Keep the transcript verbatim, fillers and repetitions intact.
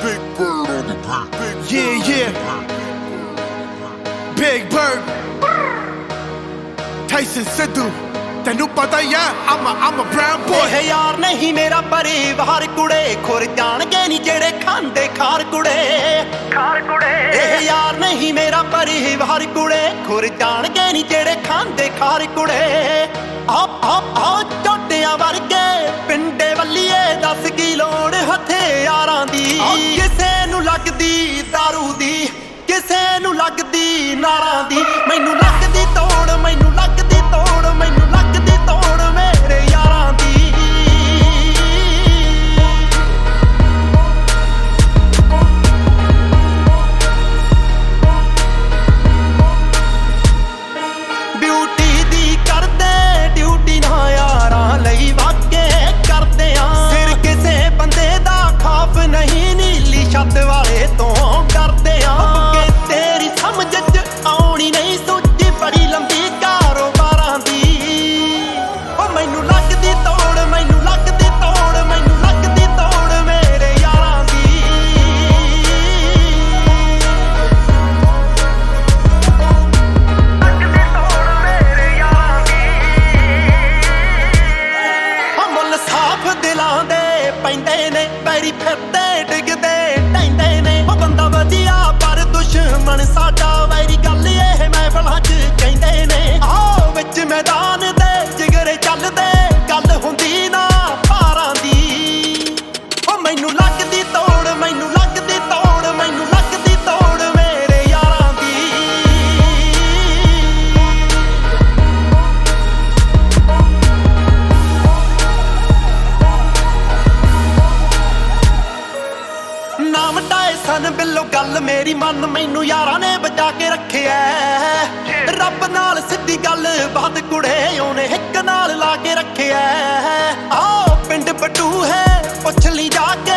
Big Bird on the beat. Yeah, yeah. Big Bird. Tyson Sidhu. ਤੈਨੂੰ ਪਤਾ ਹੀ ਆ I'm a, I'm a brown boy. ਇਹ ਯਾਰ ਨਹੀਂ ਮੇਰਾ ਪਰਿਵਾਰ ਕੁੜੇ ਖੁਰ ਜਾਣਗੇ ਨਹੀਂ ਜਿਹੜੇ ਖਾਂਦੇ ਖਾਰ ਕੁੜੇ ਖਾਰ ਕੁੜੇ ਇਹ ਯਾਰ ਨਹੀਂ ਮੇਰਾ ਪਰਿਵਾਰ ਕੁੜੇ ਖੁਰ ਜਾਣਗੇ ਨਹੀਂ ਜਿਹੜੇ ਖਾਂਦੇ ਖਾਰ ਕੁੜੇ ਆਪ ਆਪ ਆ ਝੋਟਿਆਂ ਵਰਗੇ ਪਿੰਡੇ ਵੱਲੀਏ ਦੱਸ ਕੀ ਲੋੜ ਹਥਿਆਰਾਂ ਦੀ ਕਿਸੇ ਨੂੰ ਲੱਗਦੀ ਦਾਰੂ ਦੀ ਕਿਸੇ ਨੂੰ ਲੱਗਦੀ ਨਾਰਾਂ ਦੀ ਮੈਨੂੰ ਲੱਗਦੀ ਤੋੜ ਮੈਨੂੰ ਲੱਗਦੀ ਤੋੜ ਮੈਨੂੰ ਲੱਗਦੀ ਤੋੜ ਮੇਰੇ ਯਾਰਾਂ ਦੀ ਬਿਊਟੀ ਦੀ ਕਰਦੇ ਡਿਊਟੀ ਨਾ ਯਾਰਾਂ ਲਈ ਵਾਕੇ ਕਰਦੇ ਆ ਸਿਰ ਕਿਸੇ ਬੰਦੇ ਦਾ ਖਾਫ ਨਹੀਂ ਨੀਲੀ ਛੱਤ ਵਾਲੇ ਤੋਂ ਡਰਦੇ ਆ ਤੇਰੀ ਸਮਝ ਚ ਆਉਣੀ ਨਹੀਂ ਸੋਚੀ ਬੜੀ ਲੰਬੀ ਕਾਰੋਬਾਰਾਂ ਦੀ ਉਹ ਮੈਨੂੰ ਲੱਗਦੀ ਤੋੜ ਮੈਨੂੰ ਲੱਗਦੀ ਤੋੜ ਮੈਨੂੰ ਲੱਗਦੀ ਤੋੜ ਮੇਰੇ ਯਾਰਾਂ ਦੀ ਲੱਗਦੀ ਤੋੜ ਮੇਰੇ ਯਾਰਾਂ ਦੀ ਮੁੱਲ ਸਾਫ ਦਿਲਾਂ ਦੇ ਪੈਂਦੇ ਨੇ ਪੈਰੀ ਫਿਰਦੇ ਡਿੱਗਦੇ ਟੈਂਦੇ ਨੇ ਉਹ ਬੰਦਾ ਵਧੀਆ ਪਰ ਦੁਸ਼ਮਣ ਸਾਡਾ ਵੈਰੀ ਗੱਲ ਇਹ ਮਹਿਫਲਾਂ ਚ ਕਹਿੰਦੇ ਨੇ ਆਹ ਵਿੱਚ ਮੈਦਾਨ ਦੇ ਜਿਗਰੇ ਚੱਲਦੇ ਗੱਲ ਹੁੰਦੀ ਨਾ ਭਾਰਾਂ ਦੀ ਉਹ ਮੈਨੂੰ ਲੱਗਦੀ ਤੋੜ ਮੈਨੂੰ ਲੱਗਦੀ ਤੋੜ ਮੈਨੂੰ ਲੱਗਦੀ ਤੋੜ ਮੇਰੇ ਯਾਰਾਂ ਦੀ ਨਾਮ ਟਾਏ ਸਨ ਬਿੱਲੋ ਗੱਲ ਮੇਰੀ ਮਨ ਮੈਨੂੰ ਯਾਰਾਂ ਨੇ ਬਚਾ ਕੇ ਰੱਖਿਆ ਰੱਬ ਨਾਲ ਸਿੱਧੀ ਗੱਲ ਬਾਤ ਕੁੜੇ ਉਹਨੇ ਇੱਕ ਨਾਲ ਲਾ ਕੇ ਰੱਖਿਆ ਆਹ ਪਿੰਡ ਬਟੂ ਹੈ ਪੁੱਛ ਲਈ ਜਾ ਕੇ